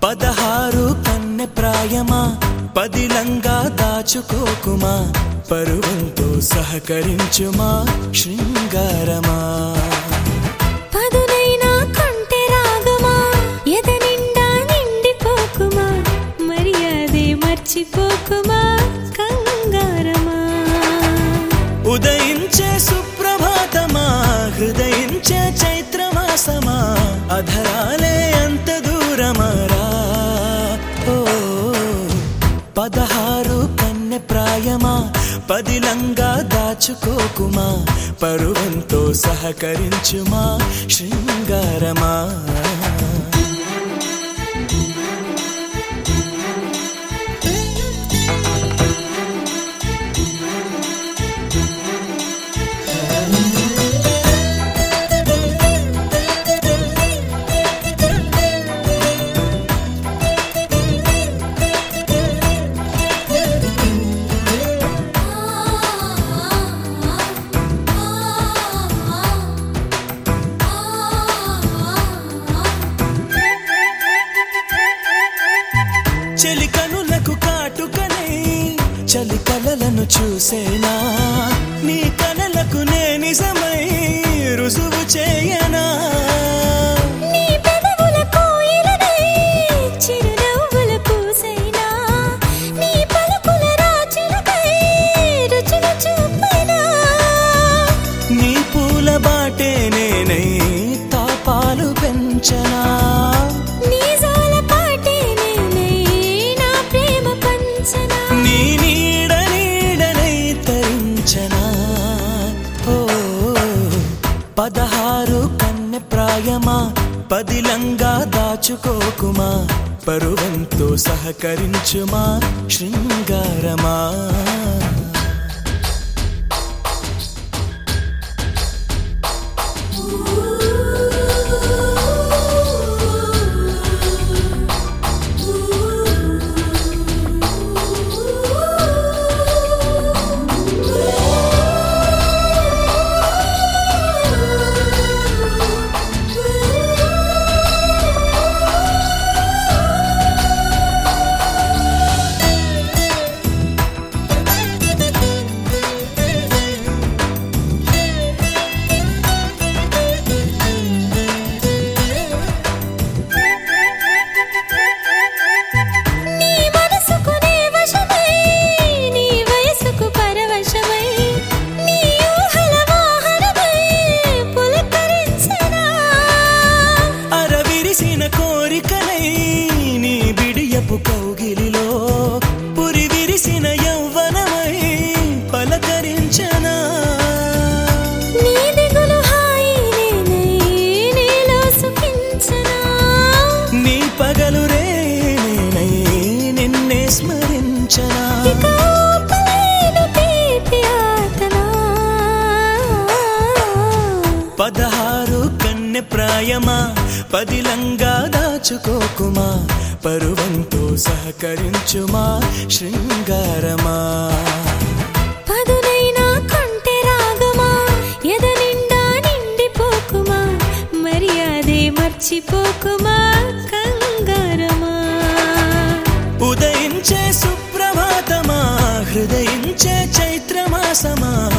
16 కన్నె ప్రాయమా పదిలంగా దాచుకోకుమా పరువంతో సహకరించుమా శృంగారమా పదునైనా కంటే రాగమా ఎద నిండా నిండిపోకుమా మర్యాదే మర్చిపోకుమా కంగారమా ఉదయించే సుప్రభాతమా హృదయించే చైత్రమాసమా అధరాలే అంత దూరమరా 16 కన్నె ప్రాయమా పదిలంగా దాచుకోకుమా పరువంతో సహకరించుమా శృంగారమా చెలి కనులకు కాటుకనై చలి కలలను చూసేనా నీ కలలకు నే నిజమై రుజువు చేయనా నీ పెదవుల కోయిలనై చిరునవ్వుల పూసైనా నీ పలుకుల రాజులకై రుచులు చూపైనా నీ పూల బాటే నేనై తాపాలు పెంచనా నీ జోల పాటే నేనై నా ప్రేమ పంచనా నీ నీడ నీడనై తరించనా 16 కన్నె ప్రాయమా పదిలంగా దాచుకోకుమా పరువంతో సహకరించుమా శృంగారమా నీ మనసుకు నే వశమై నీ వయసుకు పరవశమై నీ ఊహల వాహనమై పులకరించనా అరవిరిసిన కోరికనై నీ బిడియపు కౌగిలిలో పురి విరిసిన యౌవనమై పలకరించనా నీ దిగులు హాయి నేనై నీలో సుఖించనా నీ పగలు రే నేనై నిన్నే స్మరించనా ఇక ఆపలేను తీపి ఆతనా 16 కన్నె ప్రాయమా పదిలంగా దాచుకోకుమా పరువంతో సహకరించుమా శృంగారమా పదునైనా కంటే రాగమా ఎద నిండా నిండిపోకుమా మర్యాదే మర్చిపోకుమా కంగారమా ఉదయించే సుప్రభాతమా హృదయించే చైత్రమాసమా